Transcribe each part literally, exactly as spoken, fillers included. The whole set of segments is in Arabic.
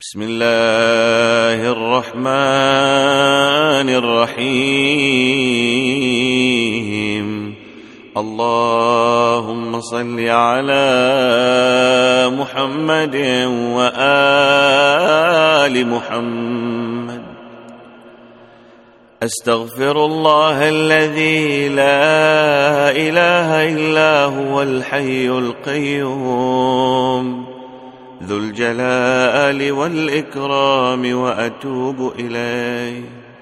بسم الله الرحمن الرحيم. اللهم صل على محمد وآل محمد. أستغفر الله الذي لا إله إلا هو الحي القيوم ذو الجلال والإكرام وأتوب إليه.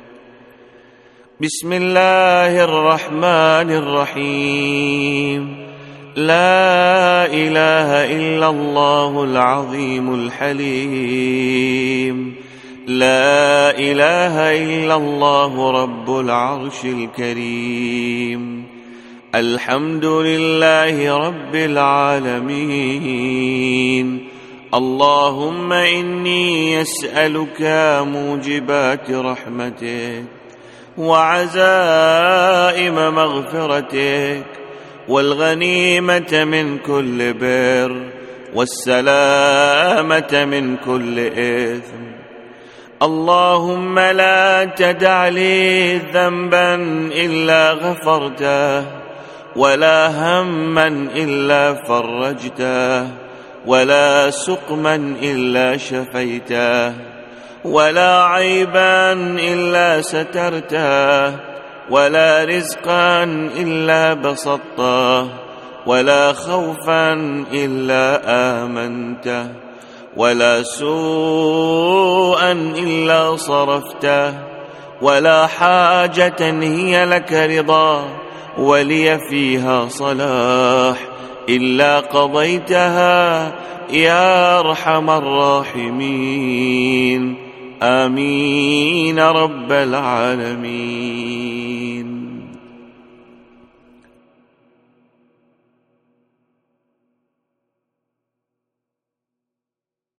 بسم الله الرحمن الرحيم. لا إله إلا الله العظيم الحليم. لا إله إلا الله رب العرش الكريم. الحمد لله رب العالمين. اللهم إني أسألك موجبات رحمتك وعزائم مغفرتك والغنيمة من كل بر والسلامة من كل إثم. اللهم لا تدع لي ذنبا إلا غفرته ولا هما إلا فرجته ولا سقما إلا شفيته ولا عيبا إلا سترته ولا رزقا إلا بسطته ولا خوفا إلا آمنته ولا سوءا إلا صرفته ولا حاجة هي لك رضا ولي فيها صلاح إلا قضيتها يا أرحم الراحمين. آمين رب العالمين.